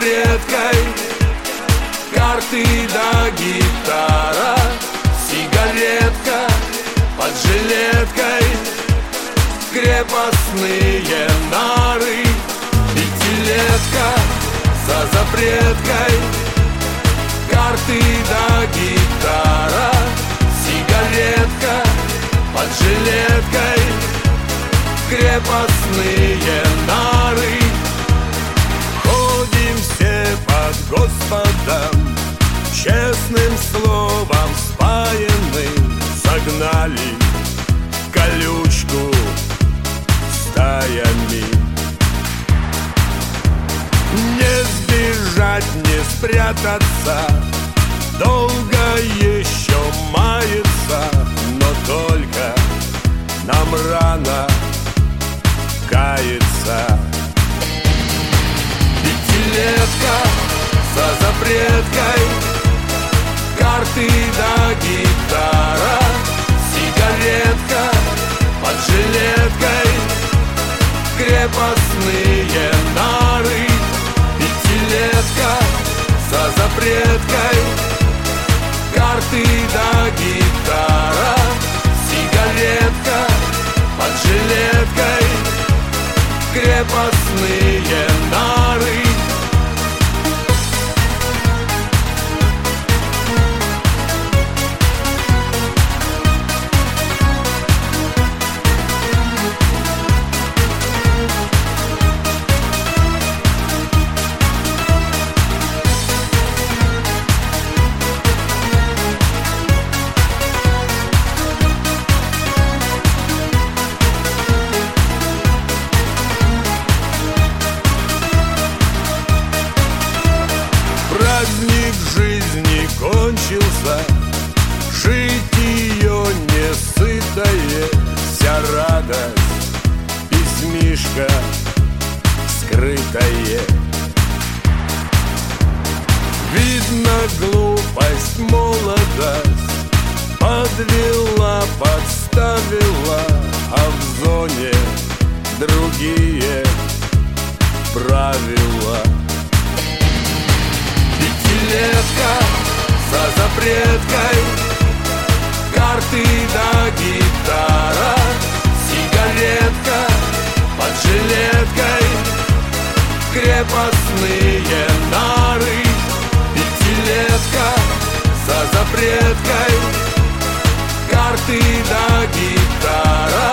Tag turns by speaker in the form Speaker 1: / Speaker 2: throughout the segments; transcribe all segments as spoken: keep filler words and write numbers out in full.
Speaker 1: запреткой, карты да гитара, сигаретка под жилеткой, крепостные нары, пятилетка за запреткой, карты да гитара, сигаретка под жилеткой, крепостные нары. Ходим все под Господом, честным словом спаянным, согнали колючку стаями. Не сбежать, не спрятаться, долго еще мается, но только нам рано каяться. Пятилетка за запреткой, карты да гитара, сигаретка под жилеткой, крепостные нары. Пятилетка за запреткой, карты да гитара, сигаретка под жилеткой, крепостные нары. Праздник жизни кончился, жить ее несытое, вся радость, письмишко скрытое. Видно, глупость, молодость подвела, подставила, а в зоне другие правила. Пятилетка за запреткой, карты да гитара, сигаретка под жилеткой, крепостные нары. Пятилетка за запреткой, карты да гитара,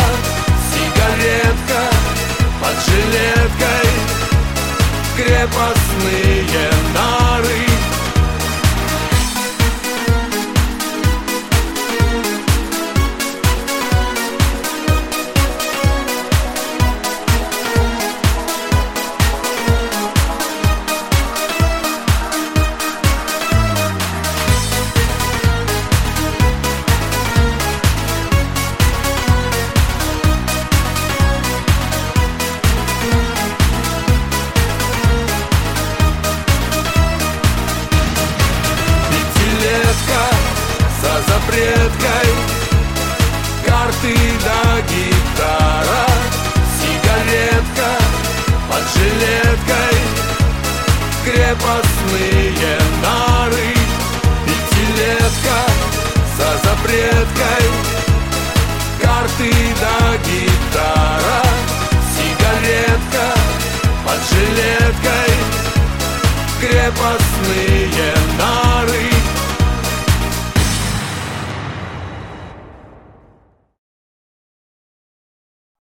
Speaker 1: сигаретка под жилеткой, крепостные